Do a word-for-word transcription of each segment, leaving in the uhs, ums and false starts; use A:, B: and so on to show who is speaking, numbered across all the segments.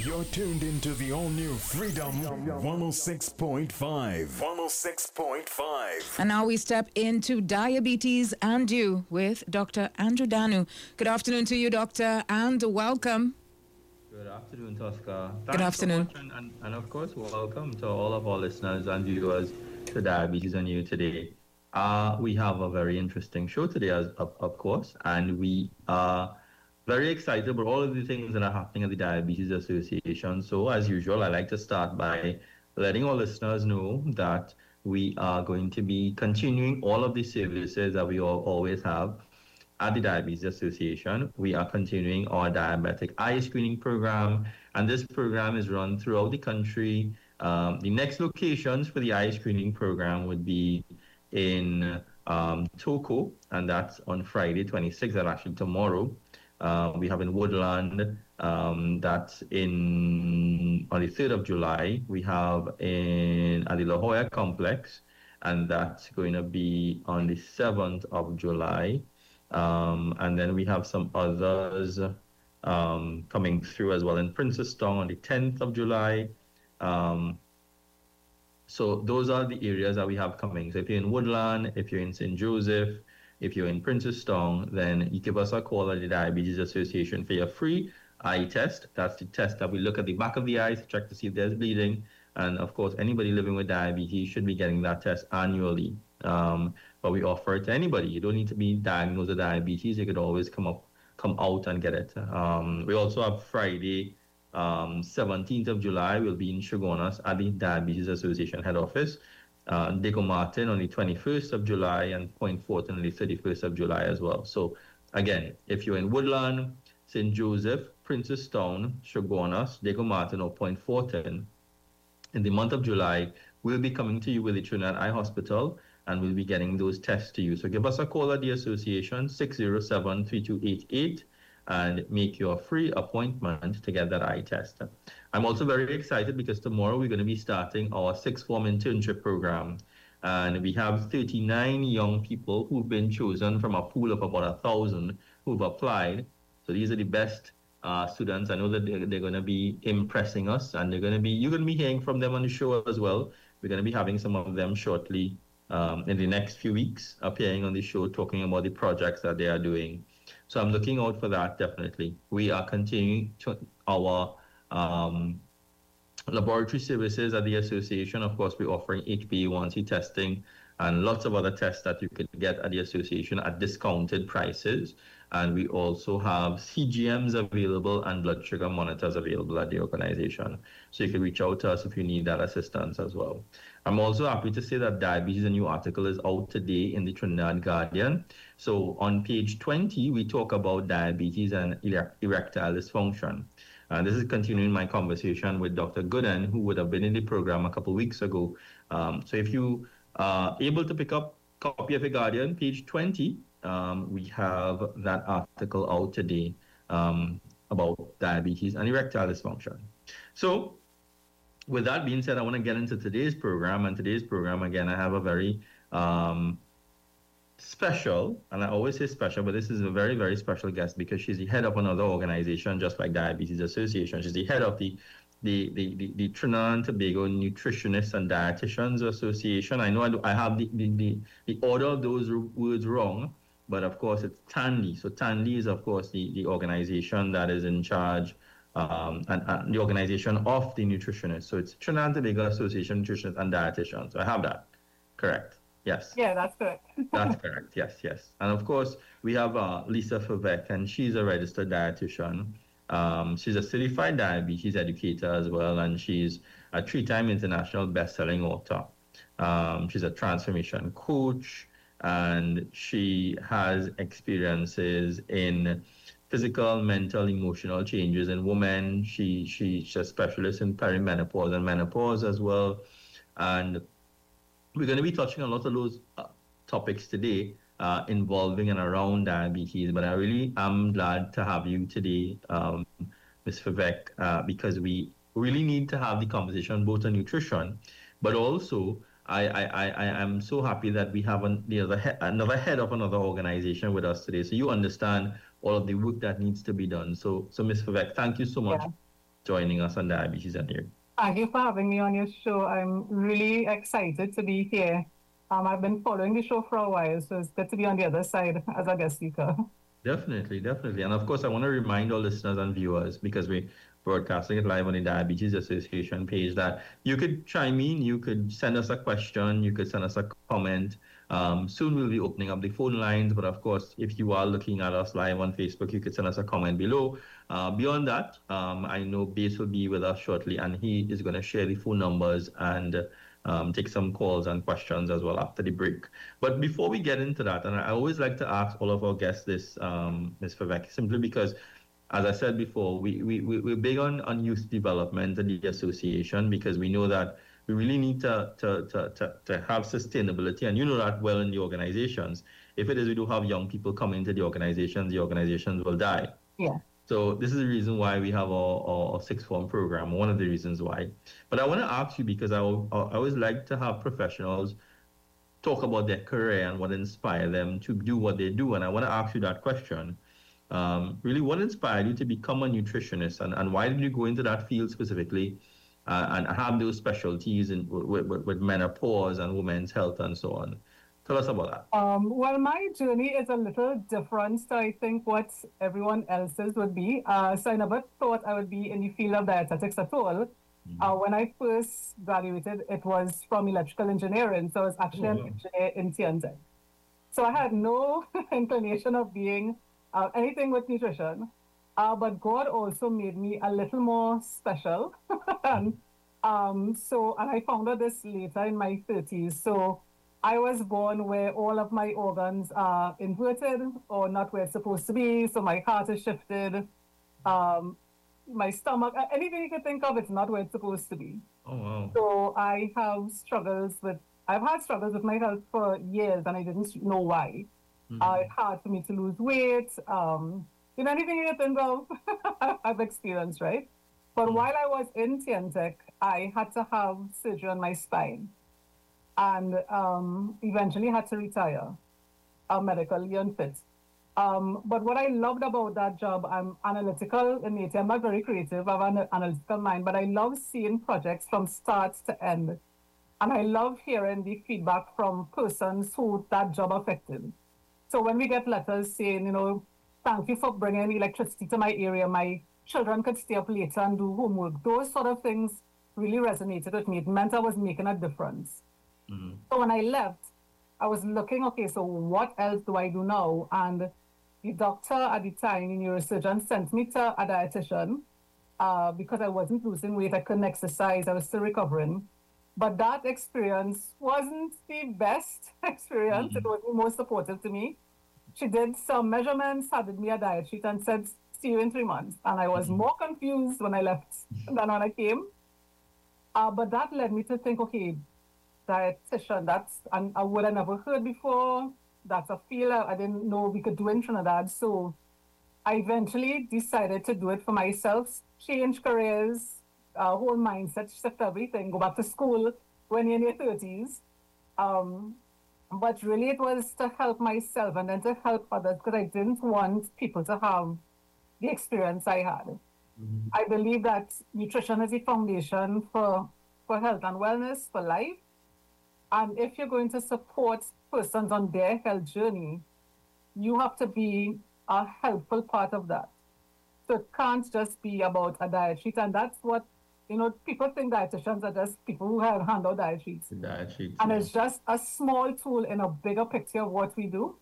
A: You're tuned into the all-new Freedom one oh six point five. one oh six point five.
B: And now we step into diabetes and you with Doctor Andrew Danu. Good afternoon to you, Doctor, and welcome.
C: Good afternoon, Tosca. Thanks
B: Good afternoon.
C: So much, and, and, and of course, welcome to all of our listeners and viewers to Diabetes and You today. Uh, we have a very interesting show today, as of, of course, and we are very excited about all of the things that are happening at the Diabetes Association. So, as usual, I like to start by letting our listeners know that we are going to be continuing all of the services that we all always have at the Diabetes Association. We are continuing our diabetic eye screening program, and this program is run throughout the country. Um, the next locations for the eye screening program would be in um, Toko, and that's on Friday, twenty-sixth, and actually tomorrow. Uh, we have in Woodland, um, that's in on the third of July. We have in at the La Jolla Complex, and that's going to be on the seventh of July. Um, and then we have some others um, coming through as well in Princestown on the tenth of July. Um, so those are the areas that we have coming. So if you're in Woodland, if you're in Saint Joseph, if you're in Princestown, then you give us a call at the Diabetes Association for your free eye test. That's the test that we look at the back of the eyes to check to see if there's bleeding. And of course, anybody living with diabetes should be getting that test annually. Um, but we offer it to anybody. You don't need to be diagnosed with diabetes. You could always come up, come out and get it. Um, we also have Friday, um, seventeenth of July. We'll be in Shogunas at the Diabetes Association head office. Uh, Diego Martin on the twenty-first of July, and Point Fortin on the thirty-first of July as well. So again, if you're in Woodland, Saint Joseph, Princestown, Shogunas, Diego Martin, or Point Fortin, in the month of July, we'll be coming to you with the Trinidad Eye Hospital, and we'll be getting those tests to you. So give us a call at the association, six oh seven, three two eight eight, and make your free appointment to get that eye test. I'm also very excited because tomorrow we're going to be starting our sixth form internship program. And we have thirty-nine young people who've been chosen from a pool of about a thousand who've applied. So these are the best uh, students. I know that they're, they're going to be impressing us, and they're going to be, you're going to be hearing from them on the show as well. We're going to be having some of them shortly um, in the next few weeks, appearing on the show, talking about the projects that they are doing. So I'm looking out for that, definitely. We are continuing to our um, laboratory services at the association. Of course, we're offering H b A one C testing and lots of other tests that you can get at the association at discounted prices. And we also have C G Ms available and blood sugar monitors available at the organization. So you can reach out to us if you need that assistance as well. I'm also happy to say that Diabetes, a new article, is out today in the Trinidad Guardian. So on page twenty, we talk about diabetes and erectile dysfunction. And this is continuing my conversation with Doctor Gooden, who would have been in the program a couple of weeks ago. Um, so if you are able to pick up a copy of the Guardian, page twenty, um, we have that article out today um, about diabetes and erectile dysfunction. So with that being said, I want to get into today's program. And today's program, again, I have a very um, special, and I always say special, but this is a very, very special guest because she's the head of another organization, just like Diabetes Association. She's the head of the the the, the, the Trinidad and Tobago Nutritionists and Dietitians Association. I know I, do, I have the, the, the, the order of those words wrong, but of course it's TANLI. So TANLI is, of course, the, the organization that is in charge Um, and, and the organization of the nutritionists. So it's Trinidad and Tobago Association of Nutritionists and Dietitians. So I have that. Correct. Yes.
D: Yeah, that's correct.
C: That's correct. Yes, yes. And of course, we have uh, Lisa Favec, and she's a registered dietitian. Um, she's a certified diabetes educator as well, and she's a three-time international best-selling author. Um, she's a transformation coach, and she has experiences in physical, mental, emotional changes in women. She, she she's a specialist in perimenopause and menopause as well. And we're going to be touching on a lot of those uh, topics today uh, involving and around diabetes. But I really am glad to have you today, um, Miz Favec, uh, because we really need to have the conversation both on nutrition, but also I, I, I, I am so happy that we have an, the other he- another head of another organization with us today. So you understand all of the work that needs to be done. So, so Miz Favec, thank you so much
D: Yeah.
C: joining us on Diabetes and You.
D: Thank you for having me on your show. I'm really excited to be here. Um, I've been following the show for a while, so it's good to be on the other side as a guest speaker.
C: Definitely, definitely. And of course, I want to remind all listeners and viewers, because we're broadcasting it live on the Diabetes Association page, that you could chime in, you could send us a question, you could send us a comment. Um, soon we'll be opening up the phone lines, but of course, if you are looking at us live on Facebook, you could send us a comment below. Uh, beyond that, um, I know Base will be with us shortly, and he is going to share the phone numbers and um, take some calls and questions as well after the break. But before we get into that, and I always like to ask all of our guests this, um, Miz Vivek, simply because, as I said before, we, we, we're big on, on youth development and the association, because we know that we really need to, to, to, to, to have sustainability. And you know that well in the organizations. If it is we do have young people come into the organizations, the organizations will die.
D: Yeah.
C: So this is the reason why we have our, our sixth form program, one of the reasons why. But I want to ask you, because I, I always like to have professionals talk about their career and what inspired them to do what they do. And I want to ask you that question. Um, really, what inspired you to become a nutritionist, and, and why did you go into that field specifically uh, and have those specialties in, with, with, with menopause and women's health and so on? Tell us about that.
D: Um, well, my journey is a little different to, I think, what everyone else's would be. Uh, so I never thought I would be in the field of dietetics at all. Mm-hmm. Uh, when I first graduated, it was from electrical engineering. So I was actually oh, an engineer in T N T. So I had no inclination of being uh, anything with nutrition. Uh, but God also made me a little more special. and, um, so, and I found out this later in my thirties. So I was born where all of my organs are inverted or not where it's supposed to be. So my heart is shifted, um, my stomach, anything you can think of, it's not where it's supposed to be.
C: Oh, wow.
D: So I have struggles with, I've had struggles with my health for years and I didn't know why. Mm-hmm. Uh, it's hard for me to lose weight. Um, you know, anything you can think of, I've experienced, right? But mm-hmm. while I was in T N Tech, I had to have surgery on my spine. And um, eventually had to retire, uh, medically unfit. Um, but what I loved about that job, I'm analytical in nature. I'm not very creative. I have an analytical mind, but I love seeing projects from start to end. And I love hearing the feedback from persons who that job affected. So when we get letters saying, you know, thank you for bringing electricity to my area, my children could stay up later and do homework, those sort of things really resonated with me. It meant I was making a difference. Mm-hmm. So when I left, I was looking, okay, so what else do I do now? And the doctor at the time, the neurosurgeon, sent me to a dietitian uh, because I wasn't losing weight. I couldn't exercise. I was still recovering. But that experience wasn't the best experience. Mm-hmm. It wasn't most supportive to me. She did some measurements, handed me a diet sheet and said, see you in three months. And I was mm-hmm. more confused when I left than when I came. Uh, but that led me to think, okay, dietitian, that's an, a word I never heard before. That's a field I didn't know we could do in Trinidad. So I eventually decided to do it for myself, change careers, uh, whole mindset, shift everything, go back to school when you're in your thirties. Um, but really it was to help myself and then to help others because I didn't want people to have the experience I had. Mm-hmm. I believe that nutrition is the foundation for, for health and wellness, for life. And if you're going to support persons on their health journey, you have to be a helpful part of that. So it can't just be about a diet sheet. And that's what, you know, people think dietitians are just people who have hand out diet sheets.
C: Diet sheets
D: and
C: yeah.
D: it's just a small tool in a bigger picture of what we do.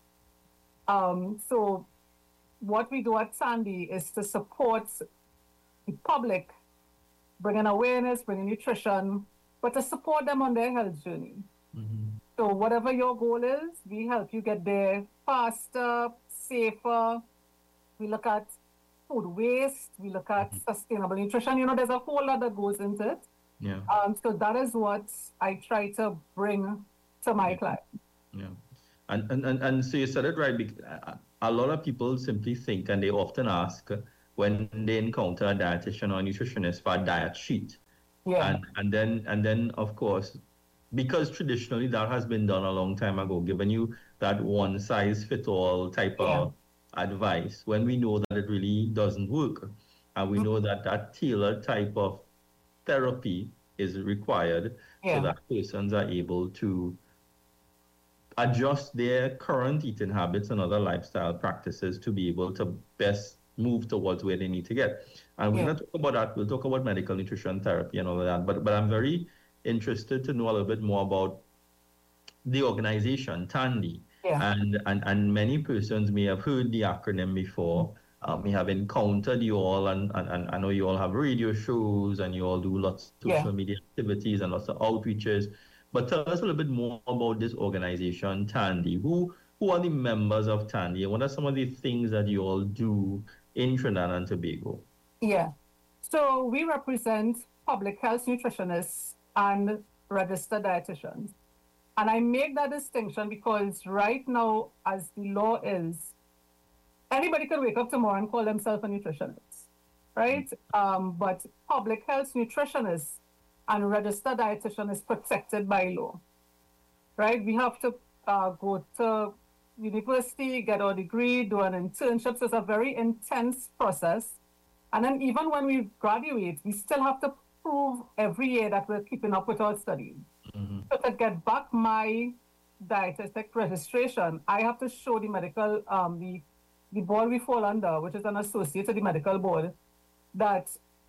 D: Um, so what we do at Sandy is to support the public, bringing awareness, bringing nutrition, but to support them on their health journey. Mm-hmm. So whatever your goal is, we help you get there faster, safer. We look at food waste. We look at mm-hmm. sustainable nutrition. You know, there's a whole lot that goes into it.
C: Yeah.
D: Um. So that is what I try to bring to my
C: yeah.
D: clients.
C: Yeah. And, and, and, and so you said it right. A lot of people simply think, and they often ask when they encounter a dietitian or a nutritionist for a diet sheet.
D: Yeah.
C: And, and then, and then, of course, because traditionally that has been done a long time ago, giving you that one size fit all type yeah. of advice when we know that it really doesn't work. And we know that that tailored type of therapy is required
D: Yeah.
C: so that persons are able to adjust their current eating habits and other lifestyle practices to be able to best move towards where they need to get. And we're
D: Yeah.
C: going to talk about that. We'll talk about medical nutrition therapy and all of that. But but I'm very interested to know a little bit more about the organization, Tandy.
D: Yeah.
C: And, and and many persons may have heard the acronym before, uh, may have encountered you all, and, and, and I know you all have radio shows and you all do lots of
D: Yeah.
C: social media activities and lots of outreaches. But tell us a little bit more about this organization, Tandy. Who who are the members of Tandy, and what are some of the things that you all do in Trinidad and Tobago?
D: Yeah. So we represent public health nutritionists and registered dietitians. And I make that distinction because right now, as the law is, anybody can wake up tomorrow and call themselves a nutritionist, right? Um, but public health nutritionists and registered dietitian is protected by law, right? We have to uh, go to university, get our degree, do an internship. So it's a very intense process. And then even when we graduate, we still have to prove every year that we're keeping up with our studies.
C: Mm-hmm.
D: So to get back my dietetic registration, I have to show the medical, um, the, the board we fall under, which is an associate to the medical board, that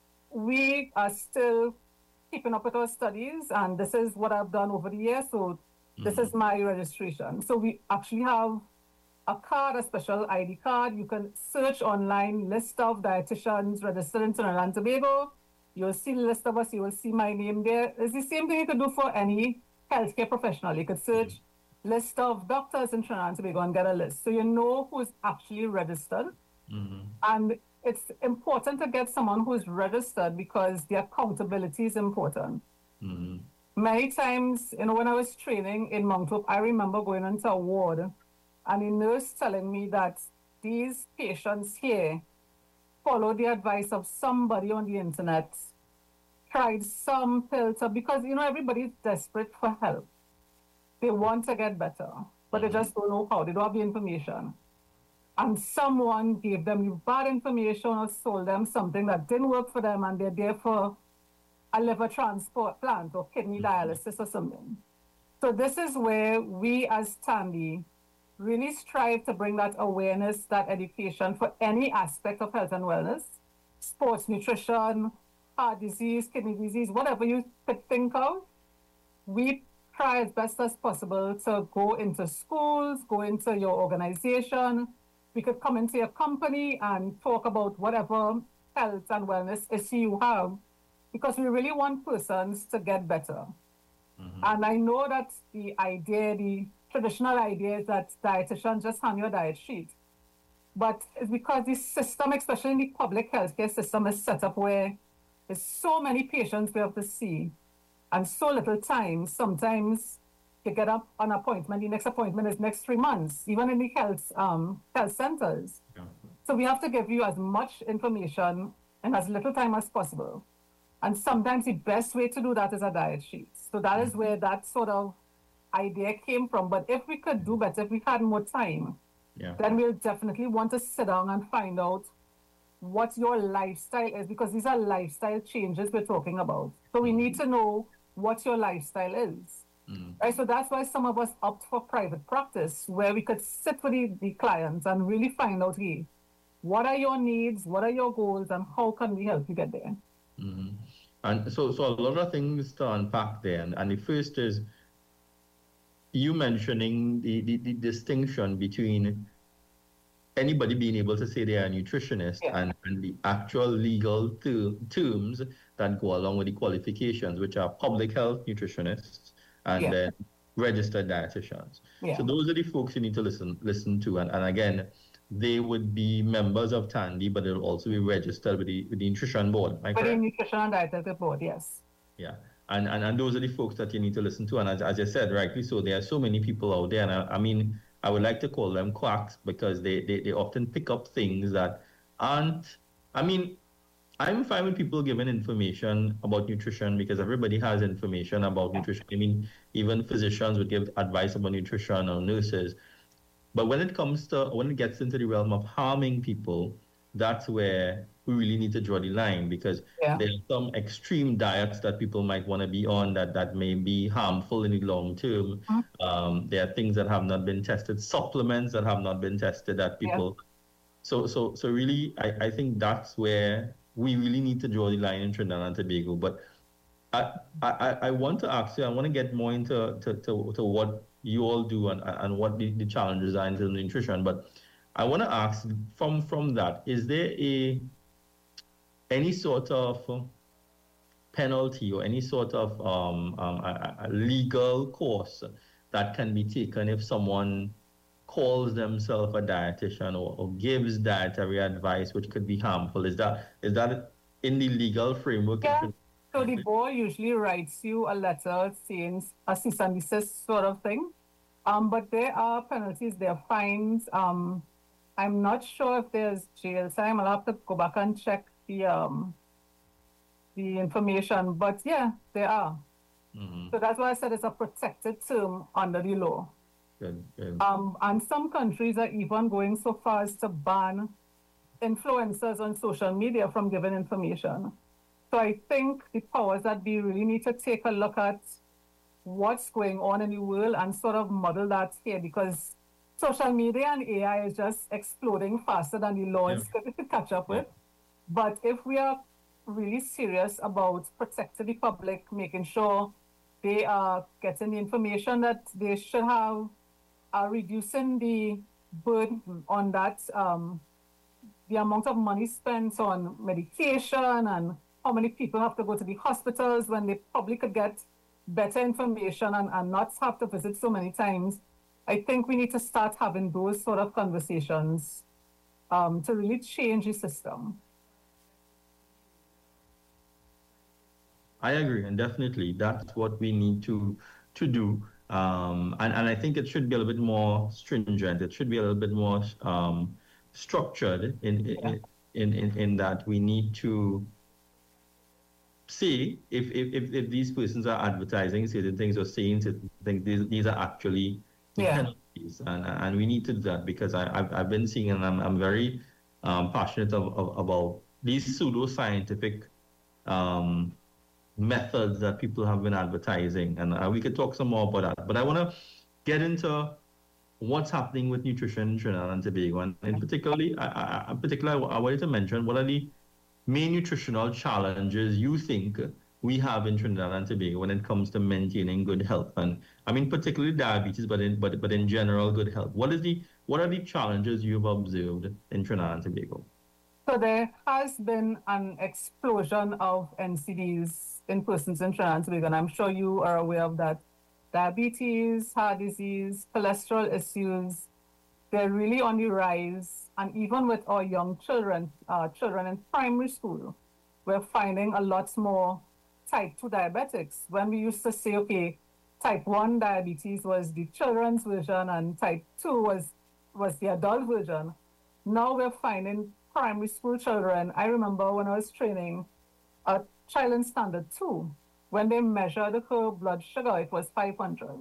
D: we are still keeping up with our studies, and this is what I've done over the years. So mm-hmm. this is my registration. So we actually have a card, a special I D card. You can search online, list of dietitians registered in Trinidad and Tobago. You'll see the list of us, you will see my name there. It's the same thing you could do for any healthcare professional. You could search mm-hmm. list of doctors in Trinidad and Tobago and get a list. So you know who's actually registered.
C: Mm-hmm.
D: And it's important to get someone who's registered because the accountability is important.
C: Mm-hmm.
D: Many times, you know, when I was training in Mount Hope, I remember going into a ward and the nurse telling me that these patients here follow the advice of somebody on the internet, tried some pill to, because, you know, everybody's desperate for help. They want to get better, but they just don't know how. They don't have the information. And someone gave them bad information or sold them something that didn't work for them, and they're there for a liver transplant plant or kidney dialysis or something. So this is where we as Tandy really strive to bring that awareness, that education for any aspect of health and wellness, sports nutrition, heart disease, kidney disease, whatever you could think of. We try as best as possible to go into schools, go into your organization. We could come into your company and talk about whatever health and wellness issue you have, because we really want persons to get better. Mm-hmm. And I know that the idea, the traditional idea is that dietitians just hand you a diet sheet. But it's because the system, especially in the public healthcare system, is set up where there's so many patients we have to see and so little time. Sometimes you get up an appointment, the next appointment is next three months, even in the health um, health centers. Yeah. So we have to give you as much information in as little time as possible. And sometimes the best way to do that is a diet sheet. So that mm-hmm. is where that sort of idea came from. But if we could do better, if we had more time, yeah. then we'll definitely want to sit down and find out what your lifestyle is, because these are lifestyle changes we're talking about. So we need to know what your lifestyle is. Mm. Right? So that's why some of us opt for private practice, where we could sit with the, the clients and really find out, hey, what are your needs, what are your goals, and how can we help you get there?
C: Mm-hmm. And so, so a lot of things to unpack there. And, and the first is you mentioning the, the, the distinction between anybody being able to say they are a nutritionist yeah. and, and the actual legal ter- terms that go along with the qualifications, which are public health nutritionists and yeah. then registered dietitians. Yeah. So those are the folks you need to listen listen to. And, and again, they would be members of Tandy, but they'll also be registered with the, with the nutrition board.
D: With the nutrition and dietary board, yes.
C: Yeah. And, and and those are the folks that you need to listen to. And as, as I said, rightly so, there are so many people out there. And I, I mean, I would like to call them quacks because they, they, they often pick up things that aren't, I mean, I'm fine with people giving information about nutrition because everybody has information about yeah. nutrition. I mean, even physicians would give advice about nutrition or nurses. But when it comes to, when it gets into the realm of harming people, that's where we really need to draw the line, because
D: Yeah.
C: there are some extreme diets that people might want to be on that, that may be harmful in the long term.
D: Mhm.
C: Um, there are things that have not been tested, supplements that have not been tested that
D: Yeah.
C: people. So so so really, I, I think that's where we really need to draw the line in Trinidad and Tobago. But I, I, I want to ask you, I want to get more into to, to, to what you all do and, and what the, the challenges are in terms of nutrition. But I want to ask from from that, is there a any sort of penalty or any sort of um, um, a, a legal course that can be taken if someone calls themselves a dietitian or, or gives dietary advice which could be harmful? Is that is that in the legal framework?
D: Yeah. So the board usually writes you a letter saying a cease and desist sort of thing. Um, but there are penalties, there are fines. Um, I'm not sure if there's jail time. I'll have to go back and check the um, the information. But yeah, there are.
C: Mm-hmm.
D: So that's why I said it's a protected term under the law.
C: Good, good.
D: Um, and some countries are even going so far as to ban influencers on social media from giving information. So I think the powers that be really need to take a look at what's going on in the world and sort of model that here, because social media and A I is just exploding faster than the laws
C: Yeah.
D: could catch up with. But if we are really serious about protecting the public, making sure they are getting the information that they should have, are reducing the burden on that, um, the amount of money spent on medication and how many people have to go to the hospitals when they probably could get better information and, and not have to visit so many times. I think we need to start having those sort of conversations um, to really change the system.
C: I agree, and definitely that's what we need to to do. Um, and, and I think it should be a little bit more stringent. It should be a little bit more um, structured in,
D: Yeah.
C: in, in, in that we need to see if, if, if, if these persons are advertising certain things or saying certain things, these, these are actually the
D: Yeah.
C: penalties. And, and we need to do that, because I, I've, I've been seeing, and I'm, I'm very um, passionate of, of, about these pseudo-scientific um, methods that people have been advertising. And uh, we could talk some more about that. But I want to get into what's happening with nutrition in Trinidad and Tobago. And in particularly, I, I, I, particularly, I wanted to mention what are the main nutritional challenges you think we have in Trinidad and Tobago when it comes to maintaining good health? And I mean, particularly diabetes, but in but but in general, good health. What is the what are the challenges you've observed in Trinidad and Tobago?
D: So there has been an explosion of N C Ds in persons in Trinidad and Tobago, and I'm sure you are aware of that. Diabetes, heart disease, cholesterol issues, they're really on the rise. And even with our young children, uh, children in primary school, we're finding a lot more type two diabetics. When we used to say, okay, type one diabetes was the children's version and type two was, was the adult version. Now we're finding primary school children. I remember when I was training a child in standard two, when they measured her blood sugar, it was five hundred.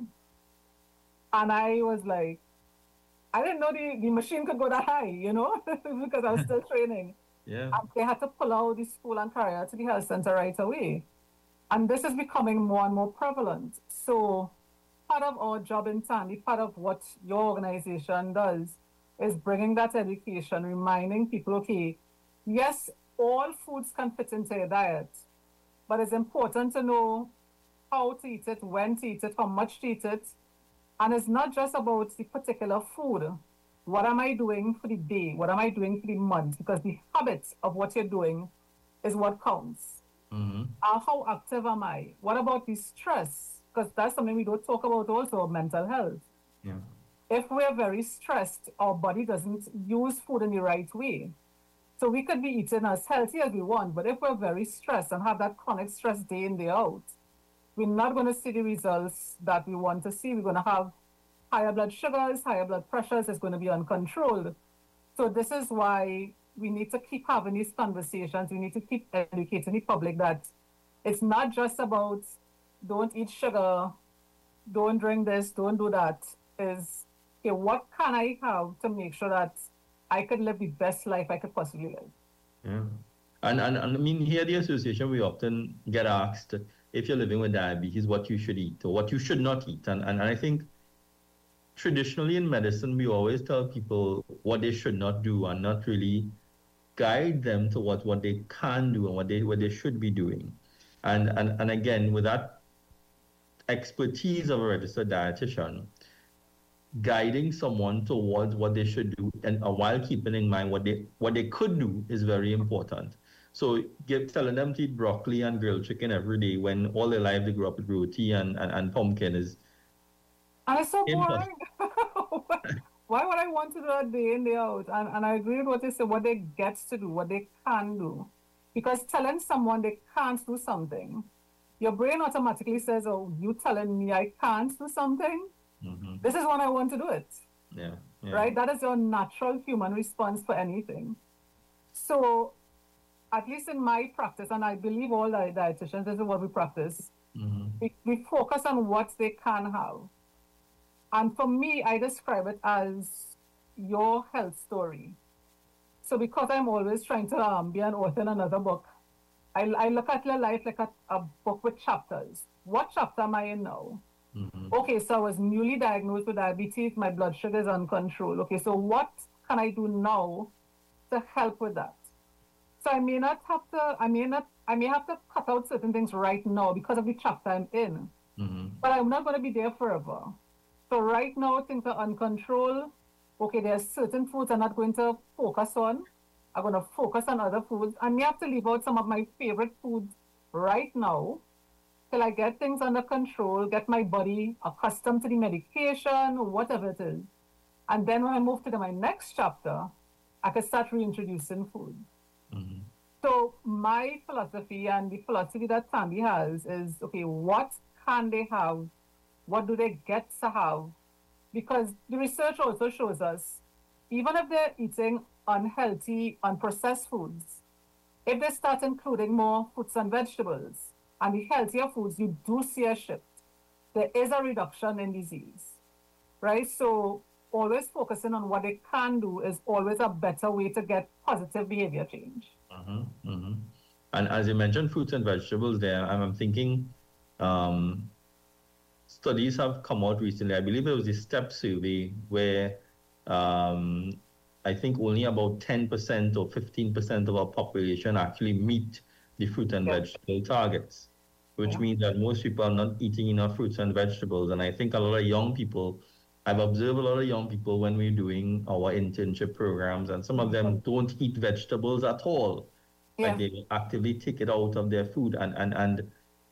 D: And I was like, I didn't know the, the machine could go that high, you know, because I was still training.
C: Yeah.
D: And they had to pull out the school and carry her to the health center right away. And this is becoming more and more prevalent. So part of our job in Tandy, part of what your organization does, is bringing that education, reminding people, okay, yes, all foods can fit into your diet, but it's important to know how to eat it, when to eat it, how much to eat it. And it's not just about the particular food. What am I doing for the day? What am I doing for the month? Because the habit of what you're doing is what counts.
C: Mm-hmm.
D: Uh, how active am I? What about the stress? Because that's something we don't talk about also, mental health.
C: Yeah.
D: If we're very stressed, our body doesn't use food in the right way. So we could be eating as healthy as we want, but if we're very stressed and have that chronic stress day in, day out, we're not going to see the results that we want to see. We're going to have higher blood sugars, higher blood pressures. It's going to be uncontrolled. So this is why we need to keep having these conversations. We need to keep educating the public that it's not just about don't eat sugar, don't drink this, don't do that. Is, okay, what can I have to make sure that I could live the best life I could possibly live.
C: Yeah. And, and, and I mean, here at the association, we often get asked if you're living with diabetes, what you should eat or what you should not eat. And, and I think traditionally in medicine, we always tell people what they should not do and not really guide them to what, what they can do and what they what they should be doing. And, and, and again, with that expertise of a registered dietitian, guiding someone towards what they should do and uh, while keeping in mind what they what they could do is very important. So give, telling them to eat broccoli and grilled chicken every day when all their life they grew up with roti and, and, and pumpkin is...
D: And it's so boring. Why would I want to do that day in, day out? And, and I agree with what they say, what they get to do, what they can do. Because telling someone they can't do something, your brain automatically says, oh, you telling me I can't do something? Mm-hmm. This is when I want to do it.
C: Yeah, yeah.
D: Right? That is your natural human response for anything. So, at least in my practice, and I believe all the dietitians, this is what we practice, mm-hmm. we, we focus on what they can have. And for me, I describe it as your health story. So because I'm always trying to um, be an author in another book, I, I look at your life like a, a book with chapters. What chapter am I in now? Mm-hmm. Okay, so I was newly diagnosed with diabetes. My blood sugar is uncontrolled. Okay, so what can I do now to help with that? So I may not have to, I may not, I may have to cut out certain things right now because of the chapter I'm in. Mm-hmm. But I'm not going to be there forever. So right now, things are uncontrolled. Okay, there are certain foods I'm not going to focus on. I'm going to focus on other foods. I may have to leave out some of my favorite foods right now till I get things under control, get my body accustomed to the medication, whatever it is. And then when I move to the, my next chapter, I can start reintroducing food. Mm-hmm. So my philosophy and the philosophy that Tambi has is, okay, what can they have? What do they get to have? Because the research also shows us, even if they're eating unhealthy, unprocessed foods, if they start including more fruits and vegetables and the healthier foods, you do see a shift. There is a reduction in disease, right? So always focusing on what they can do is always a better way to get positive behavior change.
C: Mm-hmm, mm-hmm. And as you mentioned, fruits and vegetables there, I'm thinking um, studies have come out recently. I believe it was the STEP survey where um, I think only about ten percent or fifteen percent of our population actually meet the fruit and yeah. vegetable targets, which yeah. means that most people are not eating enough fruits and vegetables. And I think a lot of young people, I've observed a lot of young people when we're doing our internship programs, and some of them don't eat vegetables at all. Yeah. Like they actively take it out of their food. And, and, and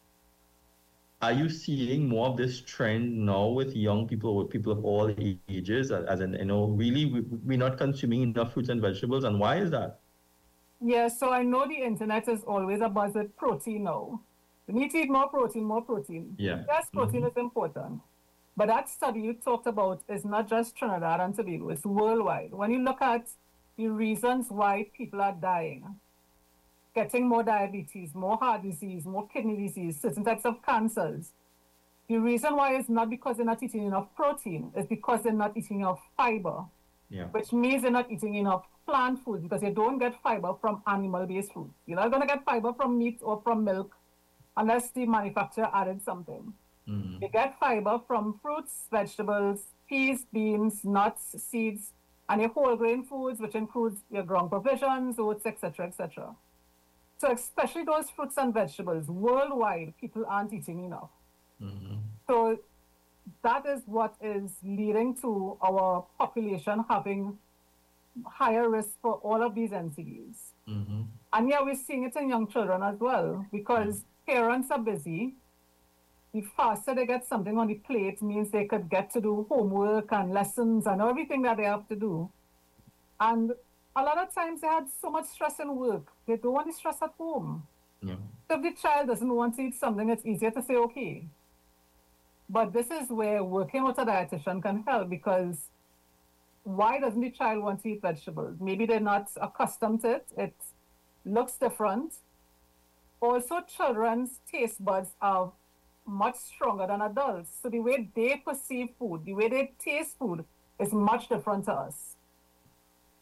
C: are you seeing more of this trend now with young people, with people of all ages, as in, you know, really we, we're not consuming enough fruits and vegetables? And why is that?
D: Yeah, so I know the internet is always a buzz with protein now. We need to eat more protein, more protein.
C: Yeah.
D: Yes, protein
C: mm-hmm.
D: is important. But that study you talked about is not just Trinidad and Tobago, it's worldwide. When you look at the reasons why people are dying, getting more diabetes, more heart disease, more kidney disease, certain types of cancers, the reason why is not because they're not eating enough protein, it's because they're not eating enough fiber,
C: yeah.
D: which means they're not eating enough plant food because you don't get fiber from animal-based food. You're not going to get fiber from meat or from milk unless the manufacturer added something. Mm-hmm. You get fiber from fruits, vegetables, peas, beans, nuts, seeds, and your whole grain foods, which includes your ground provisions, oats, et cetera, et cetera. So especially those fruits and vegetables, worldwide, people aren't eating enough. Mm-hmm. So that is what is leading to our population having higher risk for all of these N C Ds. Mm-hmm. And yeah, we're seeing it in young children as well, because mm-hmm. parents are busy. The faster they get something on the plate means they could get to do homework and lessons and everything that they have to do. And a lot of times they had so much stress in work, they don't want the stress at home.
C: Yeah.
D: So if the child doesn't want to eat something, it's easier to say, okay. But this is where working with a dietitian can help, because why doesn't the child want to eat vegetables? Maybe they're not accustomed to it. It looks different. Also, children's taste buds are much stronger than adults. So the way they perceive food, the way they taste food is much different to us.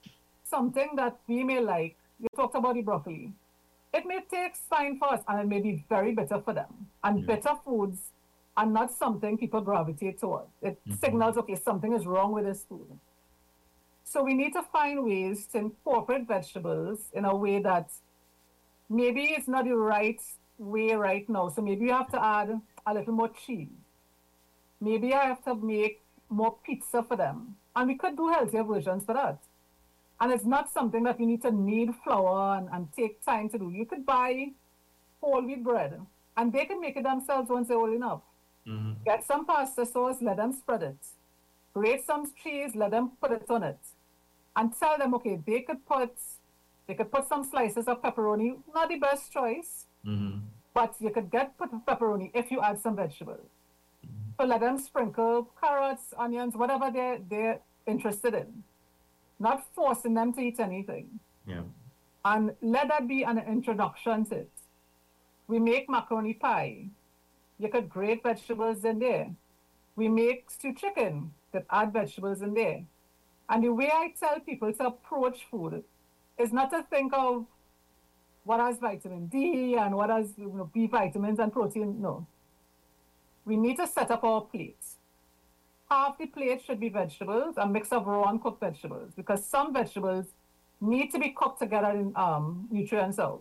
D: something that we may like. You talked about the broccoli. It may taste fine for us, and it may be very bitter for them. And yeah. bitter foods are not something people gravitate towards. It mm-hmm. signals, okay, something is wrong with this food. So we need to find ways to incorporate vegetables in a way that maybe it's not the right way right now. So maybe you have to add a little more cheese. Maybe I have to make more pizza for them. And we could do healthier versions for that. And it's not something that you need to knead flour and, and take time to do. You could buy whole wheat bread, and they can make it themselves once they're old enough. Mm-hmm. Get some pasta sauce, let them spread it. Grate some cheese, let them put it on it. And tell them, okay, they could put they could put some slices of pepperoni, not the best choice, mm-hmm. but you could get put pepperoni if you add some vegetables. Mm-hmm. So let them sprinkle carrots, onions, whatever they're, they're interested in. Not forcing them to eat anything.
C: Yeah.
D: And let that be an introduction to it. We make macaroni pie. You could grate vegetables in there. We make stew chicken. You could add vegetables in there. And the way I tell people to approach food is not to think of what has vitamin D and what has you know, B vitamins and protein. No. We need to set up our plates. Half the plate should be vegetables, a mix of raw and cooked vegetables, because some vegetables need to be cooked together in um, nutrients out.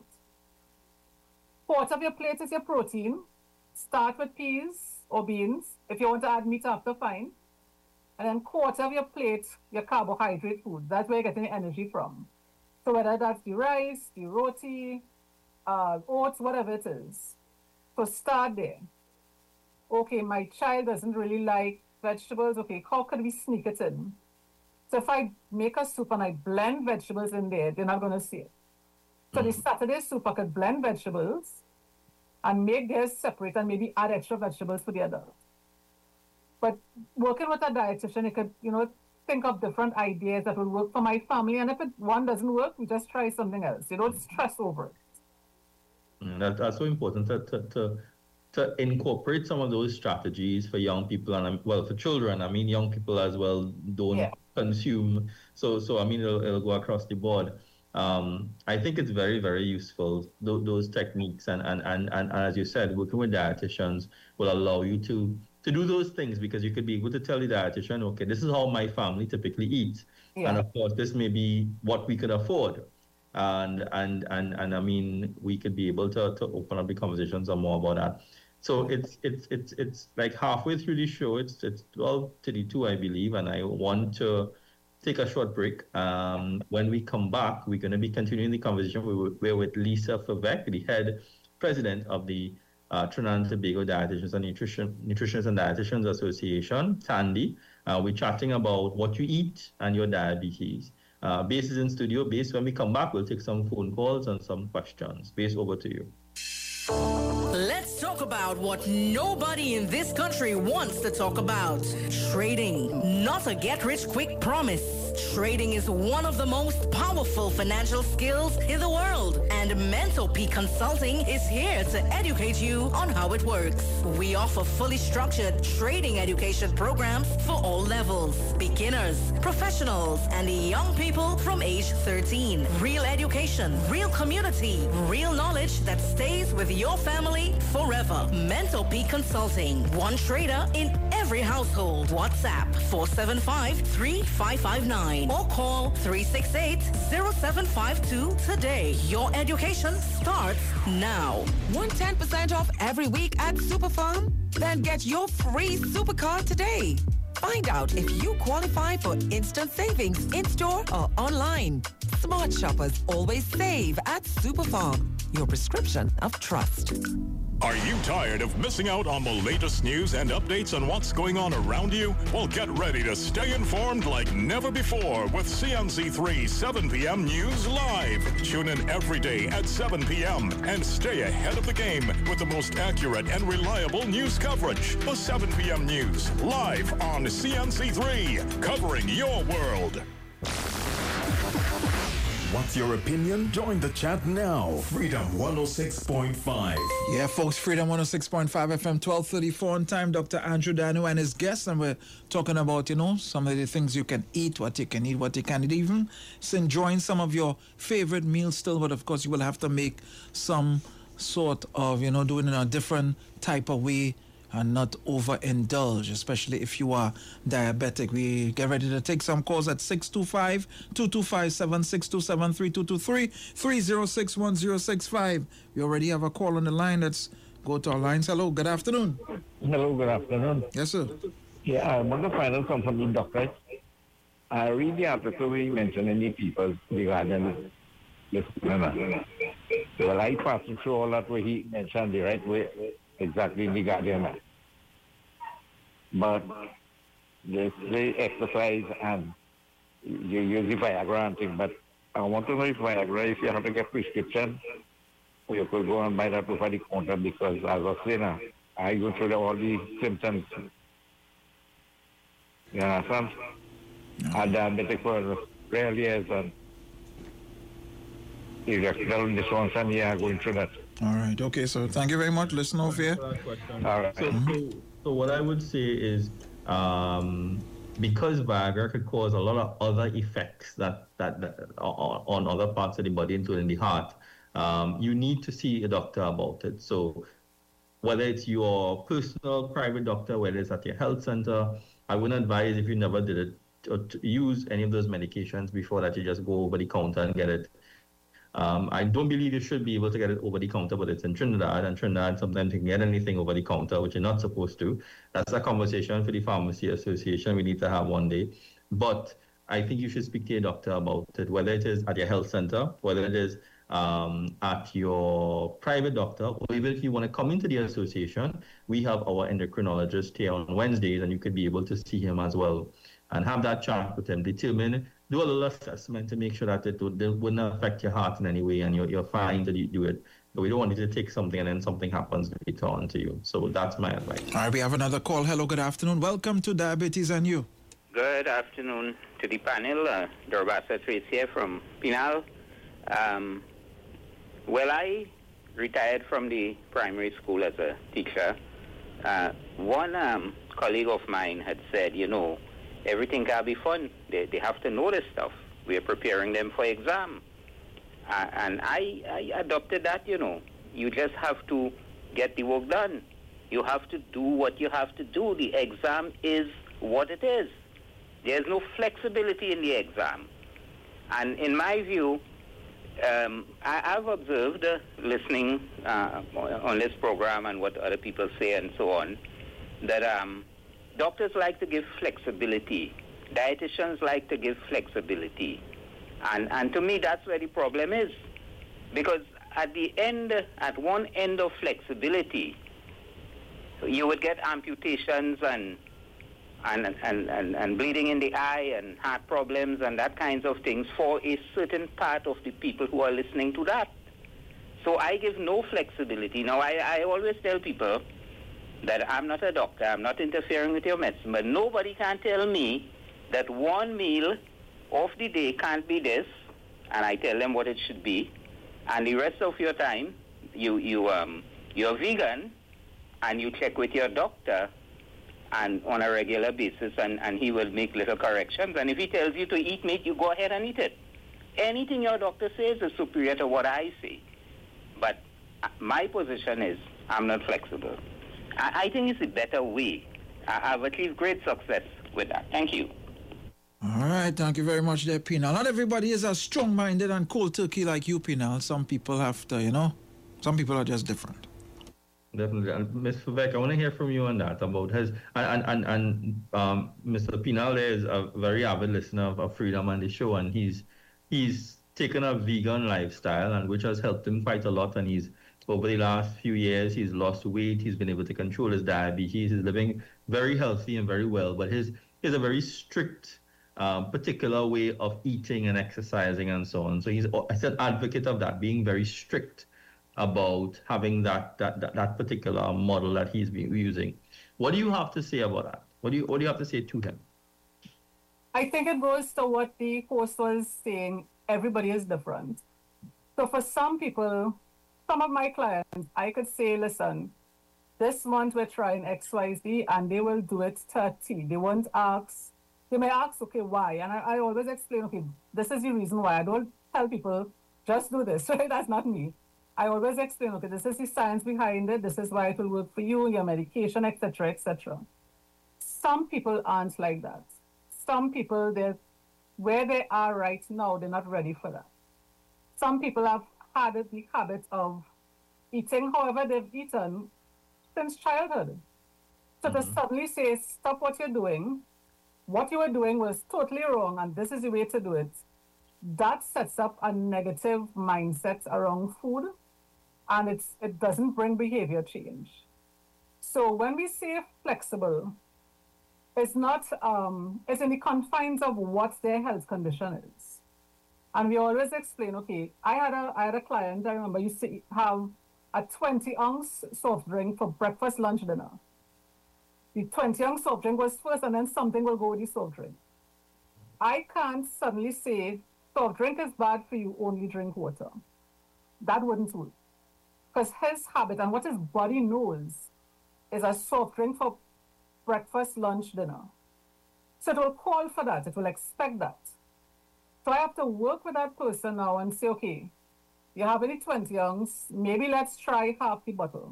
D: Quarter of your plate is your protein. Start with peas or beans. If you want to add meat after, fine. And then quarter of your plate, your carbohydrate food. That's where you're getting the energy from. So whether that's the rice, the roti, uh, oats, whatever it is. So start there. Okay, my child doesn't really like vegetables. Okay, how could we sneak it in? So if I make a soup and I blend vegetables in there, they're not going to see it. So mm-hmm. the Saturday soup, I could blend vegetables and make theirs separate and maybe add extra vegetables for the adult. But working with a dietitian, you could, you know, think of different ideas that will work for my family. And if it, one doesn't work, we just try something else. You don't stress over it.
C: Mm, that, that's so important to, to, to, to incorporate some of those strategies for young people and, well, for children. I mean, young people as well don't yeah. consume. So, so I mean, it'll, it'll go across the board. Um, I think it's very, very useful, th- those techniques. And, and, and, and as you said, working with dietitians will allow you to to do those things, because you could be able to tell the dietitian, okay, this is how my family typically eats. Yeah. And of course, this may be what we could afford. And, and, and, and I mean, we could be able to, to open up the conversations or more about that. So it's, it's, it's, it's like halfway through the show, it's, it's twelve thirty-two, I believe. And I want to take a short break. Um, when we come back, we're going to be continuing the conversation. We're, we're with Lisa Favec, the head president of the Uh, Trinidad and Tobago Dietitians and Nutrition, Nutritionists and Dietitians Association, TANDI. Uh, we're chatting about what you eat and your diabetes. Uh, Base is in studio. Base, when we come back, we'll take some phone calls and some questions. Base, over to you.
E: Let's talk about what nobody in this country wants to talk about. Trading, not a get-rich-quick promise. Trading is one of the most powerful financial skills in the world, and Mental Peak Consulting is here to educate you on how it works. We offer fully structured trading education programs for all levels, beginners, professionals, and young people from age thirteen. Real education, real community, real knowledge that stays with your family forever. Mental Peak Consulting, one trader in every household. WhatsApp four seven five, three five five nine. Or call three six eight, zero seven five two today. Your education starts now.
F: Want ten percent off every week at Superfarm? Then get your free Supercard today. Find out if you qualify for instant savings in-store or online. Smart shoppers always save at Superfarm, your prescription of trust.
A: Are you tired of missing out on the latest news and updates on what's going on around you? Well, get ready to stay informed like never before with C N C three seven p.m. News Live. Tune in every day at seven p.m. and stay ahead of the game with the most accurate and reliable news coverage. The seven p.m. News live on C N C three, covering your world. What's your opinion? Join the chat now. Freedom one oh six point five.
G: Yeah, folks, Freedom one oh six point five F M, twelve thirty-four on time. Doctor Andrew Danu and his guests, and we're talking about, you know, some of the things you can eat, what you can eat, what you can't eat. Even enjoying some of your favorite meals still, but of course you will have to make some sort of, you know, doing it in a different type of way and not overindulge, especially if you are diabetic. We get ready to take some calls at six two five, two two five seven, six two seven, three two two three, three oh six, one oh six five. We already have a call on the line. Let's go to our lines. Hello, good afternoon.
H: Hello, good afternoon.
G: Yes, sir.
H: Yeah, I want to find out something from the doctor. I read the article where you mentioned any people regarding this. Well, I passed through all that where he mentioned the right way. Exactly in the Guardian. But they say exercise and you use the Viagra and thing, but I want to know if Viagra, if you have to get prescription, you could go and buy that over the counter, because as I was saying, uh, I go through the, all the symptoms. You understand? No. I'm diabetic for twelve years and erectile dysfunction, yeah, going through that.
G: All right. Okay. So thank you very much. Listen over here.
H: All right.
C: So, so, so what I would say is, um, because Viagra could cause a lot of other effects that that, that on, on other parts of the body, including the heart, um, you need to see a doctor about it. So whether it's your personal private doctor, whether it's at your health center, I wouldn't advise, if you never did it, to, to use any of those medications before that you just go over the counter and get it. Um, I don't believe you should be able to get it over the counter, but it's in Trinidad, and Trinidad sometimes you can get anything over the counter, which you're not supposed to. That's a conversation for the Pharmacy Association. We need to have one day. But I think you should speak to your doctor about it, whether it is at your health center, whether it is um, at your private doctor, or even if you want to come into the association, we have our endocrinologist here on Wednesdays, and you could be able to see him as well and have that chat with him, determine, do a little assessment to make sure that it, would, it wouldn't affect your heart in any way, and you're, you're fine to do it. But we don't want you to take something and then something happens later on to you. So that's my advice.
G: All right, we have another call. Hello, good afternoon. Welcome to Diabetes and You.
I: Good afternoon to the panel. Uh, Dorbasa Trace here from Pinal. Um, well, I retired from the primary school as a teacher. Uh, one um, colleague of mine had said, you know, everything can be fun. They, they have to know this stuff. We are preparing them for exam. Uh, and I, I adopted that, you know. You just have to get the work done. You have to do what you have to do. The exam is what it is. There's no flexibility in the exam. And in my view, um, I, I've observed, uh, listening uh, on this program and what other people say and so on, that um, doctors like to give flexibility. Dietitians like to give flexibility. And, and to me, that's where the problem is. Because at the end, at one end of flexibility, you would get amputations and and, and, and, and bleeding in the eye and heart problems and that kinds of things for a certain part of the people who are listening to that. So I give no flexibility. Now, I, I always tell people that I'm not a doctor, I'm not interfering with your medicine, but nobody can tell me that one meal of the day can't be this, and I tell them what it should be, and the rest of your time, you, you, um, you're vegan, and you check with your doctor and on a regular basis, and, and he will make little corrections. And if he tells you to eat meat, you go ahead and eat it. Anything your doctor says is superior to what I say. But my position is I'm not flexible. I, I think it's a better way. I, I've achieved great success with that. Thank you.
G: All right, thank you very much there, Pinal. Not everybody is as strong-minded and cold turkey like you, Pinal. Some people have to, you know, some people are just different.
C: Definitely. And Mister Vivek, I want to hear from you on that, about his, and, and, and um, Mister Pinal is a very avid listener of, of Freedom and the show, and he's he's taken a vegan lifestyle, and which has helped him quite a lot, and he's, over the last few years, he's lost weight, he's been able to control his diabetes, he's living very healthy and very well, but his is a very strict, um, particular way of eating and exercising and so on. So he's an advocate of that, being very strict about having that, that that that particular model that he's been using. What do you have to say about that? What do you what do you have to say to him?
D: I think it goes to what the host was saying everybody is different. So for some people, some of my clients, I could say, listen, this month we're trying X Y Z, and they will do it thirty. They won't ask. They may ask, okay, why? And I, I always explain, okay, this is the reason why. I don't tell people, just do this, right? That's not me. I always explain, okay, this is the science behind it. This is why it will work for you, your medication, et cetera, et cetera. Some people aren't like that. Some people, they're where they are right now, they're not ready for that. Some people have had the habit of eating however they've eaten since childhood. So mm-hmm. to suddenly say, stop what you're doing, what you were doing was totally wrong, and this is the way to do it, that sets up a negative mindset around food, and it's, it doesn't bring behavior change. So when we say flexible, it's not, um, it's in the confines of what their health condition is. And we always explain, okay, I had a, I had a client, I remember, used to have a twenty ounce soft drink for breakfast, lunch, dinner. The twenty ounce soft drink was first, and then something will go with the soft drink. I can't suddenly say, soft drink is bad for you, only drink water. That wouldn't work. Because his habit and what his body knows is a soft drink for breakfast, lunch, dinner. So it will call for that. It will expect that. So I have to work with that person now and say, okay, you have any twenty ounce, maybe let's try half the bottle.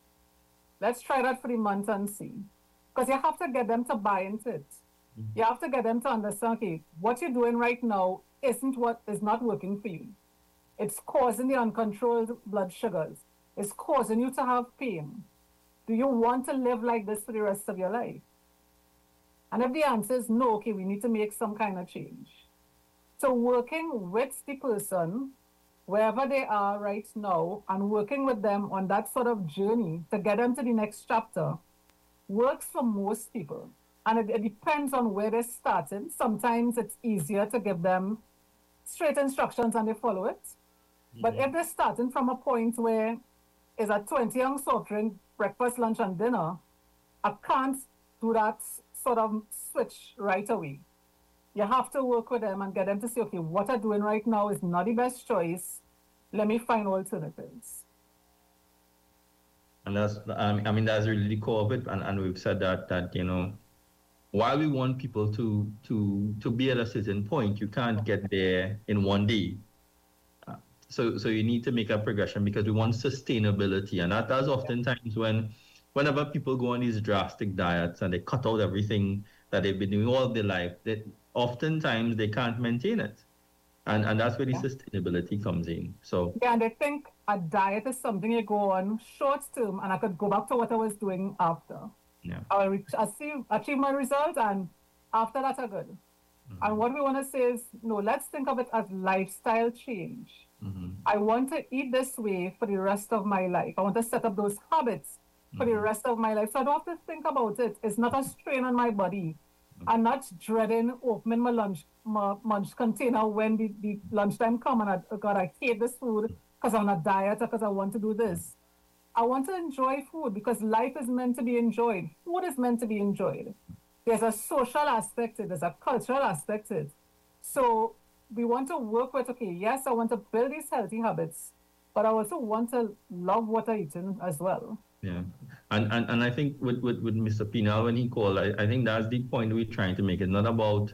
D: Let's try that for the month and see. Because you have to get them to buy into it. Mm-hmm. You have to get them to understand, okay, what you're doing right now isn't what is not working for you. It's causing the uncontrolled blood sugars. It's causing you to have pain. Do you want to live like this for the rest of your life? And if the answer is no, okay, we need to make some kind of change. So working with the person, wherever they are right now, and working with them on that sort of journey to get them to the next chapter works for most people. And it, it depends on where they're starting. Sometimes it's easier to give them straight instructions and they follow it. Mm-hmm. But if they're starting from a point where it's a twenty ounce soft drink, breakfast, lunch, and dinner, I can't do that sort of switch right away. You have to work with them and get them to say, okay, what I'm doing right now is not the best choice. Let me find alternatives.
C: And that's, I mean, that's really the core of it. And, and we've said that, that, you know, while we want people to, to, to be at a certain point, you can't get there in one day. Uh, so, so you need to make a progression because we want sustainability. And that, that's oftentimes when, whenever people go on these drastic diets and they cut out everything that they've been doing all their life, that oftentimes they can't maintain it. And and that's where the yeah. sustainability comes in. So
D: yeah, and I think a diet is something you go on short term, and I could go back to what I was doing after.
C: Yeah.
D: I'll reach, achieve, achieve my result, and after that, I'm good. Mm-hmm. And what we want to say is, no, let's think of it as lifestyle change. Mm-hmm. I want to eat this way for the rest of my life. I want to set up those habits mm-hmm. for the rest of my life. So I don't have to think about it. It's not a strain on my body. I'm not dreading opening my lunch my lunch container when the, the lunchtime come and I, oh God, I hate this food because I'm on a diet or because I want to do this. I want to enjoy food because life is meant to be enjoyed. Food is meant to be enjoyed. There's a social aspect to it. There's a cultural aspect to it. So we want to work with, okay, yes, I want to build these healthy habits, but I also want to love what I eat as well.
C: Yeah. And, and and I think with, with, with Mister Pinal, when he called, I, I think that's the point we're trying to make. It's not about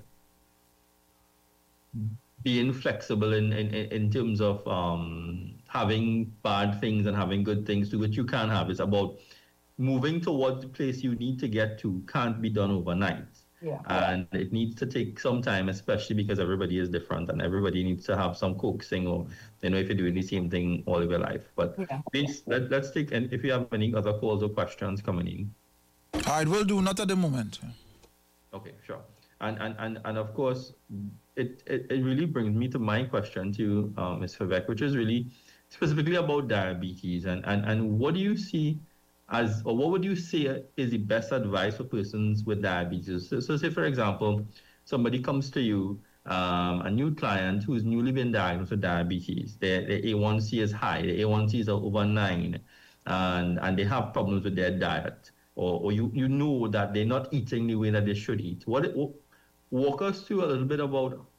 C: being flexible in, in, in terms of um, having bad things and having good things too, which you can have. It's about moving towards the place you need to get to can't be done overnight.
D: Yeah.
C: And it needs to take some time, especially because everybody is different and everybody needs to have some coaxing or, you know, if you're doing the same thing all of your life. But
D: yeah.
C: please, let, let's take, and if you have any other calls or questions coming in.
G: All right, we'll do, not at the moment.
C: Okay, sure. And and, and, and of course, it, it, it really brings me to my question to you, uh, Miz Vivek, which is really specifically about diabetes. And, and, and what do you see as, or what would you say is the best advice for persons with diabetes? So, so say, for example, somebody comes to you, um, a new client who's newly been diagnosed with diabetes. Their, their A one C is high, their A one C is over nine, and, and they have problems with their diet. Or, or you, you know that they're not eating the way that they should eat. What, walk us through a little bit about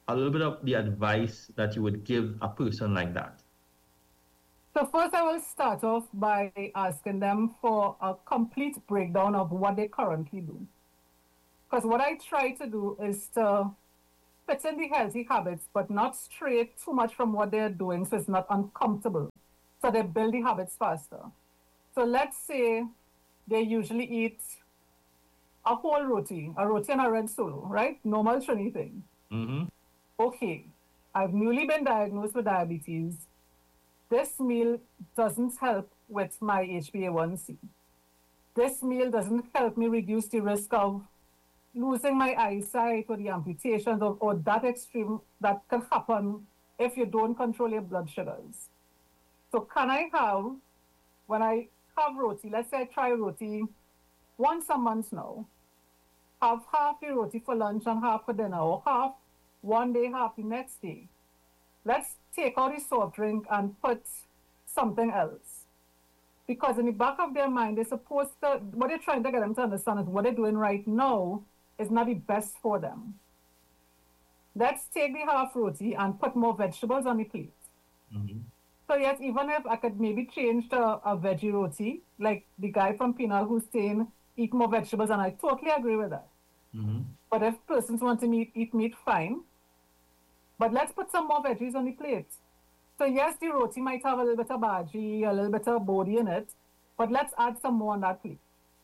C: a little bit of the advice that you would give a person like that?
D: So first I will start off by asking them for a complete breakdown of what they currently do. Because what I try to do is to fit in the healthy habits, but not stray too much from what they're doing so it's not uncomfortable. So they build the habits faster. So let's say they usually eat a whole roti, a roti and a red solo, right? Normal Trini thing.
C: Mm-hmm.
D: Okay, I've newly been diagnosed with diabetes. This meal doesn't help with my H b A one C. This meal doesn't help me reduce the risk of losing my eyesight or the amputations or, or that extreme that can happen if you don't control your blood sugars. So can I have, when I have roti, let's say I try roti once a month now, have half the roti for lunch and half for dinner, or half one day, half the next day. Let's take out the soft drink and put something else. Because in the back of their mind, they're supposed to, what they're trying to get them to understand is what they're doing right now is not the best for them. Let's take the half roti and put more vegetables on the plate.
C: Mm-hmm.
D: So yes, even if I could maybe change to a veggie roti, like the guy from Pinal who's saying eat more vegetables, and I totally agree with that.
C: Mm-hmm.
D: But if persons want to meet, eat meat, fine. But let's put some more veggies on the plate. So yes, the roti might have a little bit of bhaji, a little bit of bodi in it, but let's add some more on that plate.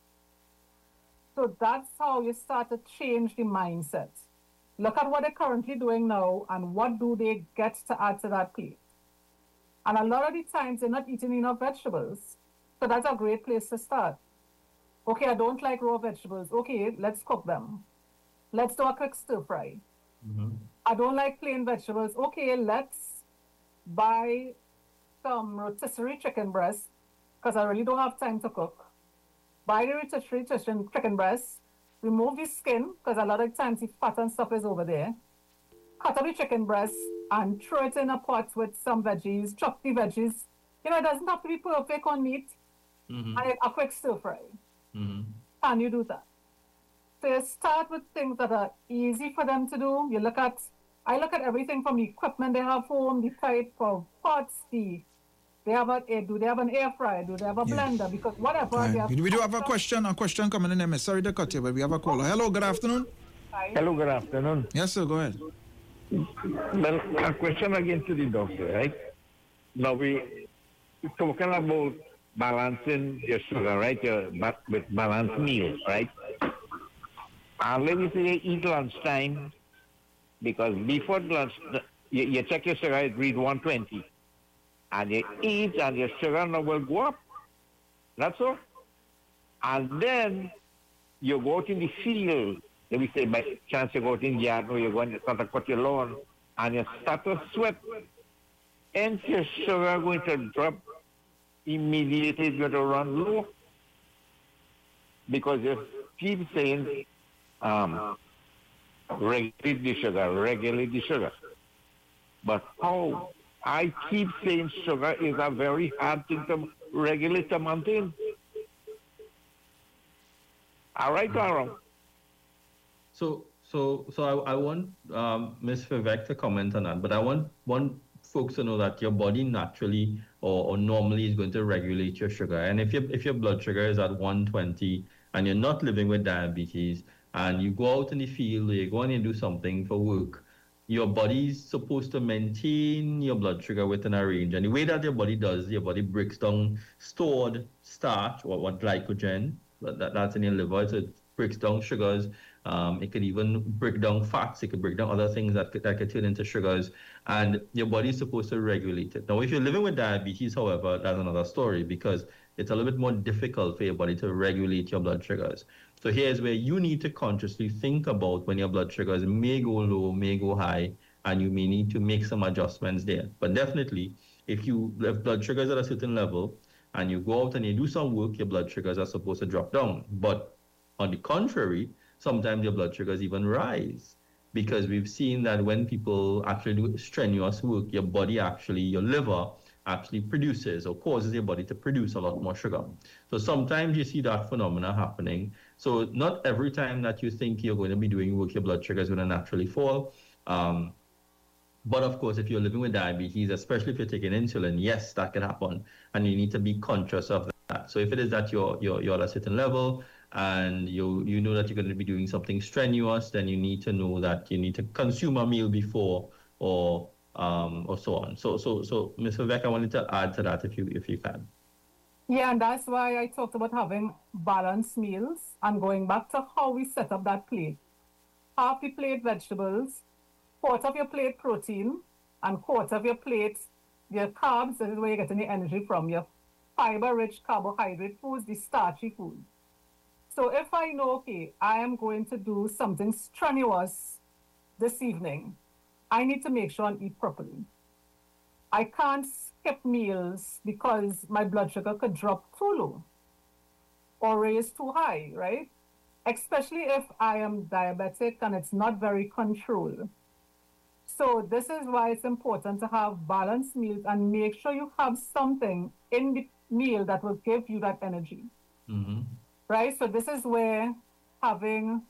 D: So that's how you start to change the mindset. Look at what they're currently doing now and what do they get to add to that plate. And a lot of the times they're not eating enough vegetables. So that's a great place to start. Okay, I don't like raw vegetables. Okay, let's cook them. Let's do a quick stir fry.
C: Mm-hmm.
D: I don't like plain vegetables. Okay, let's buy some rotisserie chicken breast because I really don't have time to cook. Buy the rotisserie chicken, chicken breast, remove the skin because a lot of times the fat and stuff is over there. Cut up the chicken breast and throw it in a pot with some veggies, chop the veggies. You know, it doesn't have to be perfect on meat.
C: Mm-hmm.
D: And a quick stir fry.
C: Mm-hmm.
D: Can you do that? So you start with things that are easy for them to do. You look at, I look at everything from the equipment they have home, the type of pots, the, they have a, do they have an air fryer, do they have a
G: Yeah.
D: blender, because whatever.
G: Right.
D: They have
G: We do have a question, a question coming in. I'm sorry to cut you, but we have a caller. Hello, good afternoon.
D: Hi.
H: Hello, good afternoon.
G: Yes, sir, go ahead.
H: Well, a question again to the doctor, right? Now we talking about balancing your sugar, right? Your but with balanced meals, right? And let me say you eat lunchtime because before lunch you, you check your sugar, it reads one twenty, and you eat and your sugar now will go up. That's all. And then you go out in the field. Let me say, by chance you go out in the yard or you're going to start to cut your lawn and you start to sweat. Ain't your sugar going to drop immediately? It's going to run low? Because you keep saying, um, regulate the sugar, regulate the sugar. But how? I keep saying sugar is a very hard thing to regulate, to maintain. All right, Aaron?
C: So, so, so I, I want um, Miz Vivek to comment on that, but I want want folks to know that your body naturally or, or normally is going to regulate your sugar. And if your if your blood sugar is at one twenty and you're not living with diabetes, and you go out in the field, or you go and you do something for work, your body's supposed to maintain your blood sugar within a range. And the way that your body does, your body breaks down stored starch or what glycogen that, that's in your liver. So it breaks down sugars. Um, it could even break down fats. It could break down other things that could, that could turn into sugars. And your body is supposed to regulate it. Now, if you're living with diabetes, however, that's another story because it's a little bit more difficult for your body to regulate your blood sugars. So here's where you need to consciously think about when your blood sugars may go low, may go high, and you may need to make some adjustments there. But definitely, if you have blood sugars at a certain level and you go out and you do some work, your blood sugars are supposed to drop down. But on the contrary, sometimes your blood sugars even rise because we've seen that when people actually do strenuous work, your body actually, your liver actually produces or causes your body to produce a lot more sugar. So sometimes you see that phenomena happening. So not every time that you think you're going to be doing work, your blood sugar is going to naturally fall. Um, But of course, if you're living with diabetes, especially if you're taking insulin, yes, that can happen, and you need to be conscious of that. So if it is that you're you're, you're at a certain level and you you know that you're going to be doing something strenuous, then you need to know that you need to consume a meal before or um or so on. So so so Miz Vivek, I wanted to add to that if you if you can.
D: Yeah, and that's why I talked about having balanced meals and going back to how we set up that plate. Half the plate vegetables, quarter of your plate protein, and quarter of your plate your carbs. This is where you're getting the energy from, your fiber-rich carbohydrate foods, the starchy food. So if I know, okay, I am going to do something strenuous this evening, I need to make sure and eat properly. I can't skip meals because my blood sugar could drop too low or raise too high, right? Especially if I am diabetic and it's not very controlled. So this is why it's important to have balanced meals and make sure you have something in the meal that will give you that energy,
C: Mm-hmm.
D: right? So this is where having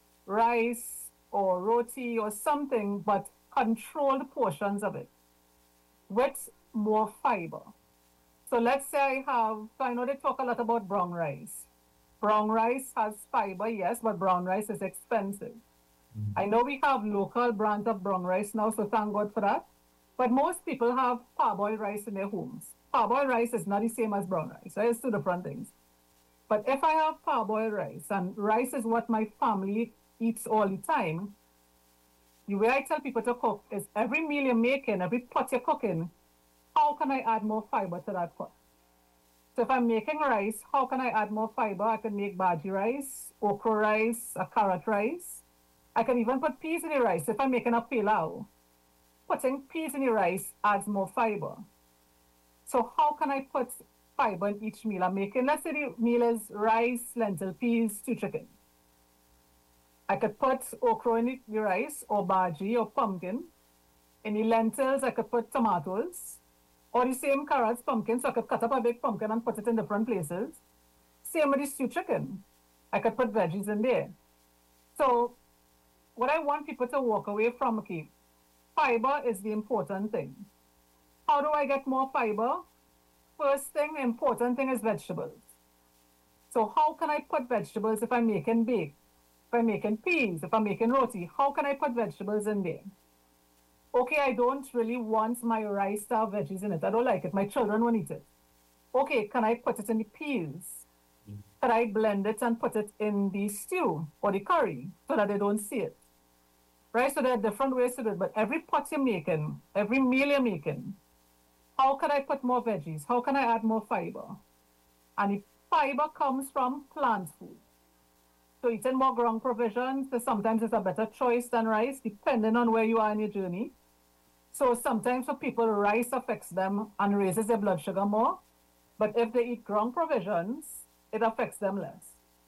D: rice or roti or something, but controlled portions of it with more fiber. So let's say I have, so I know they talk a lot about brown rice. Brown rice has fiber, yes, but brown rice is expensive. Mm-hmm. I know we have local brands of brown rice now, so thank God for that. But most people have parboiled rice in their homes. Parboiled rice is not the same as brown rice, right? It's two different things. But if I have parboiled rice, and rice is what my family eats all the time, the way I tell people to cook is every meal you're making, every pot you're cooking, how can I add more fiber to that pot? So if I'm making rice, how can I add more fiber? I can make bhaji rice, okra rice, a carrot rice. I can even put peas in the rice. If I'm making a pilau, putting peas in the rice adds more fiber. So how can I put fiber in each meal I'm making? Let's say the meal is rice, lentil, peas, two chicken. I could put okra in the rice, or bhaji, or pumpkin. In the lentils, I could put tomatoes, or the same carrots, pumpkin, so I could cut up a big pumpkin and put it in different places. Same with the stew chicken. I could put veggies in there. So what I want people to walk away from, okay, fiber is the important thing. How do I get more fiber? First thing, the important thing is vegetables. So how can I put vegetables if I'm making bake? If I'm making peas, if I'm making roti, how can I put vegetables in there? Okay, I don't really want my rice to have veggies in it. I don't like it. My children won't eat it. Okay, can I put it in the peas? Mm. Can I blend it and put it in the stew or the curry so that they don't see it? Right? So there are different ways to do it. But every pot you're making, every meal you're making, how can I put more veggies? How can I add more fiber? And the fiber comes from plant food. So eating more ground provisions, so sometimes it's a better choice than rice, depending on where you are in your journey. So sometimes for people, rice affects them and raises their blood sugar more. But if they eat ground provisions, it affects them less.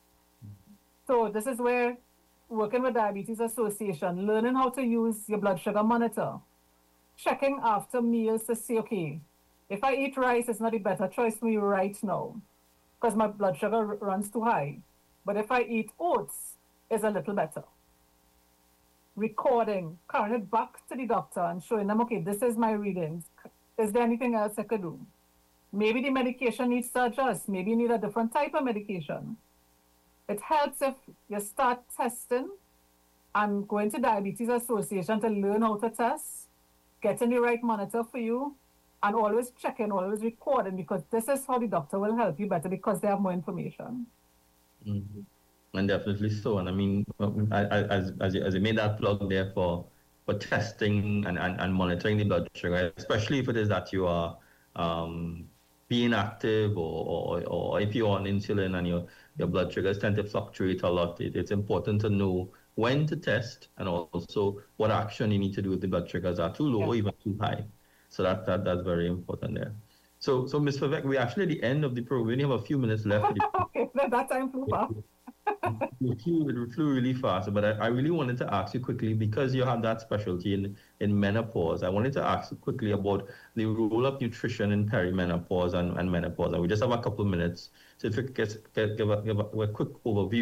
D: So this is where working with Diabetes Association, learning how to use your blood sugar monitor, checking after meals to say, okay, if I eat rice, it's not a better choice for me right now because my blood sugar runs too high. But if I eat oats, it's a little better. Recording, carrying it back to the doctor and showing them, okay, this is my readings. Is there anything else I could do? Maybe the medication needs to adjust. Maybe you need a different type of medication. It helps if you start testing and going to Diabetes Association to learn how to test, getting the right monitor for you, and always checking, always recording, because this is how the doctor will help you better because they have more information.
C: Mm-hmm. And definitely so. And I mean, as as you, as you made that plug there for for testing and, and, and monitoring the blood sugar, especially if it is that you are um, being active or, or or if you're on insulin and your your blood sugars tend to fluctuate a lot, it, it's important to know when to test and also what action you need to do if the blood sugars are too low, yeah, or even too high. So that, that that's very important there. So, so Miz Vivek, we're actually at the end of the program. We only have a few minutes left.
D: Okay, that time flew fast.
C: It flew, it flew really fast, but I, I really wanted to ask you quickly, because you have that specialty in, in menopause, I wanted to ask you quickly about the role of nutrition in perimenopause and, and menopause. And we just have a couple of minutes. So if you could give, a, give a, a quick overview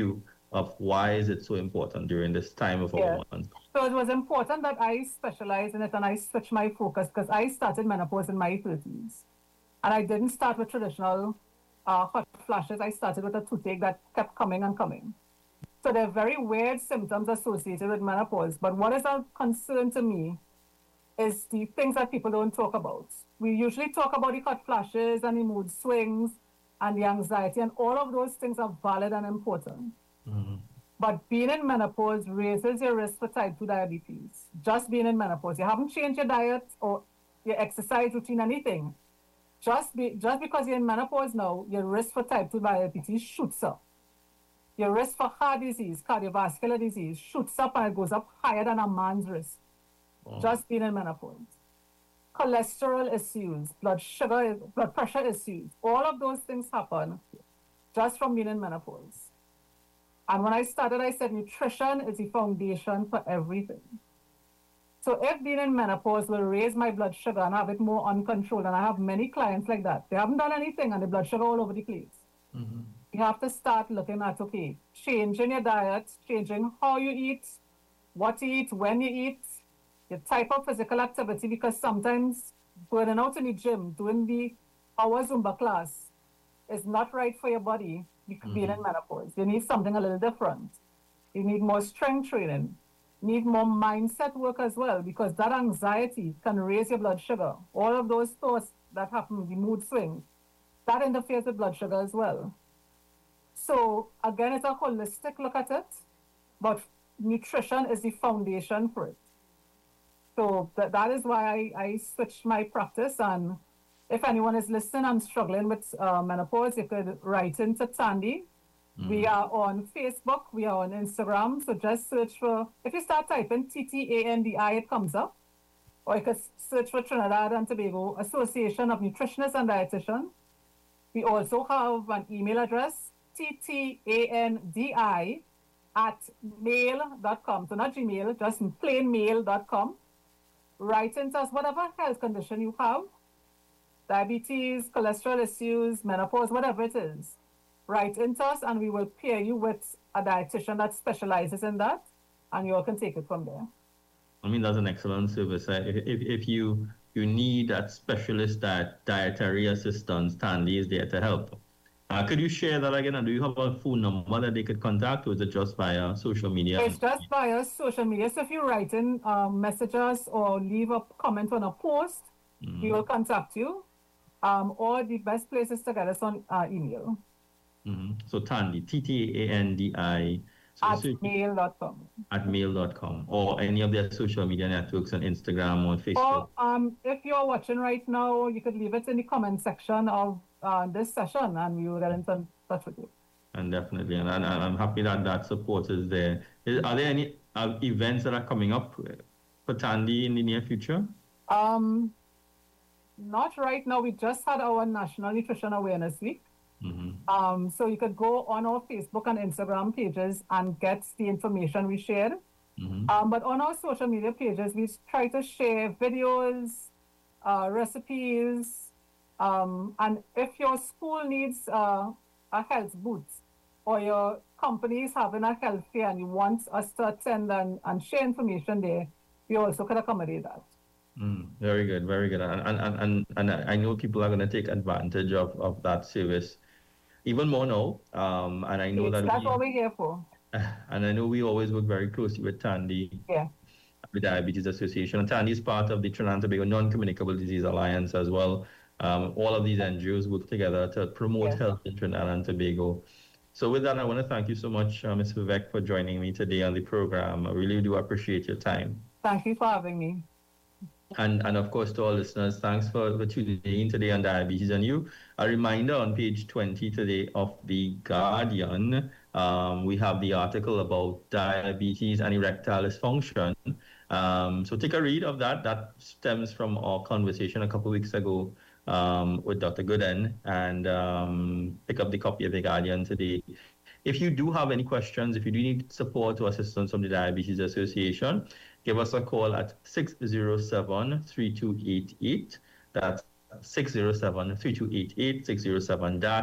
C: of why is it so important during this time of
D: Yeah.
C: our month?
D: So it was important that I specialize in it and I switched my focus because I started menopause in my thirties. And I didn't start with traditional uh, hot flashes. I started with a toothache that kept coming and coming. So there are very weird symptoms associated with menopause. But what is a concern to me is the things that people don't talk about. We usually talk about the hot flashes and the mood swings and the anxiety, and all of those things are valid and important.
C: Mm-hmm.
D: But being in menopause raises your risk for type two diabetes. Just being in menopause. You haven't changed your diet or your exercise routine, anything. Just, be, just because you're in menopause now, your risk for type two diabetes shoots up. Your risk for heart disease, cardiovascular disease, shoots up and it goes up higher than a man's risk. Wow. Just being in menopause. Cholesterol issues, blood sugar, blood pressure issues, all of those things happen just from being in menopause. And when I started, I said nutrition is the foundation for everything. So if being in menopause will raise my blood sugar and have it more uncontrolled, and I have many clients like that, they haven't done anything and the blood sugar all over the place. Mm-hmm. You have to start looking at, okay, changing your diet, changing how you eat, what you eat, when you eat, your type of physical activity, because sometimes burning out in the gym, doing the hour Zumba class is not right for your body mm-hmm. being in menopause. You need something a little different. You need more strength training. You need more mindset work as well, because that anxiety can raise your blood sugar. All of those thoughts that happen, the mood swings, that interferes with blood sugar as well. So again, it's a holistic look at it, but nutrition is the foundation for it. So that, that is why I, I switched my practice. And if anyone is listening and struggling with uh, menopause, you could write into Tandy. Mm-hmm. We are on Facebook. We are on Instagram. So just search for, if you start typing T T A N D I, it comes up. Or you could search for Trinidad and Tobago Association of Nutritionists and Dietitians. We also have an email address, T T A N D I at mail dot com. So not Gmail, just plain mail dot com. Write into us whatever health condition you have, diabetes, cholesterol issues, menopause, whatever it is. Write into us and we will pair you with a dietitian that specializes in that, and you all can take it from there.
C: I mean, that's an excellent service. If, if, if you you need that specialist that dietary assistance, Tandy is there to help. Uh, could you share that again? And do you have a phone number that they could contact, or is it just via social media?
D: It's just via social media. So if you write in um, messages or leave a comment on a post, mm-hmm. we will contact you. Um, or the best place is to get us on uh, email.
C: Mm-hmm. So Tandy, T T A N D I. So
D: at so mail dot com.
C: At mail dot com. Or any of their social media networks on Instagram or Facebook.
D: Or um, if you're watching right now, you could leave it in the comment section of uh, this session and we will get in touch with you.
C: And definitely. And, and I'm happy that that support is there. Is, are there any uh, events that are coming up for Tandy in the near future?
D: Um, not right now. We just had our National Nutrition Awareness Week. Mm-hmm. Um, so you could go on our Facebook and Instagram pages and get the information we shared. Mm-hmm. Um, but on our social media pages, we try to share videos, uh, recipes, um, and if your school needs uh, a health booth or your company is having a health fair and you want us to attend and, and share information there, we also can accommodate that.
C: Mm, very good, very good. And, and, and, and I know people are going to take advantage of, of that service even more now. Um, and I know
D: it's,
C: that
D: that's
C: we,
D: what we're here for.
C: And I know we always work very closely with Tandy,
D: yeah.
C: the Diabetes Association. And Tandy is part of the Trinidad and Tobago Non-Communicable Disease Alliance as well. Um, all of these N G Os work together to promote yes. health in Trinidad and Tobago. So with that, I want to thank you so much, uh, Miz Vivek, for joining me today on the program. I really do appreciate your time.
D: Thank you for having me.
C: And, and of course, to all listeners, thanks for, for tuning in today on Diabetes and You. A reminder on page twenty today of The Guardian, um, we have the article about diabetes and erectile dysfunction. Um, so take a read of that. That stems from our conversation a couple of weeks ago um, with Doctor Gooden, and um, pick up the copy of The Guardian today. If you do have any questions, if you do need support or assistance from the Diabetes Association, give us a call at six zero seven, three two eight eight. That's six zero seven, three two eight eight, six zero seven D A T.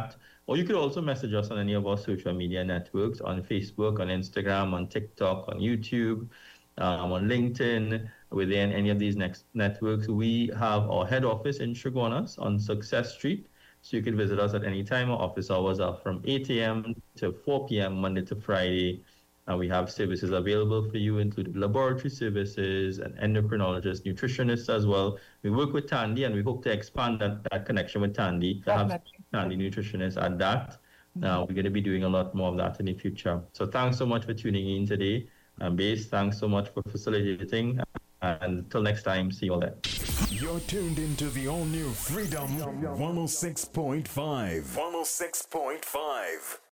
C: Or you could also message us on any of our social media networks, on Facebook, on Instagram, on TikTok, on YouTube, um, on LinkedIn, within any of these next networks. We have our head office in Chaguanas on Success Street. So you can visit us at any time. Our office hours are from eight a.m. to four p.m. Monday to Friday. And we have services available for you, including laboratory services and endocrinologists, nutritionists as well. We work with Tandy, and we hope to expand that, that connection with Tandy, to have Tandy nutritionists at that. Now, we're going to be doing a lot more of that in the future. So thanks so much for tuning in today. And Base, thanks so much for facilitating. And until next time, see you all there.
A: You're tuned into the all-new Freedom one oh six point five. one oh six point five.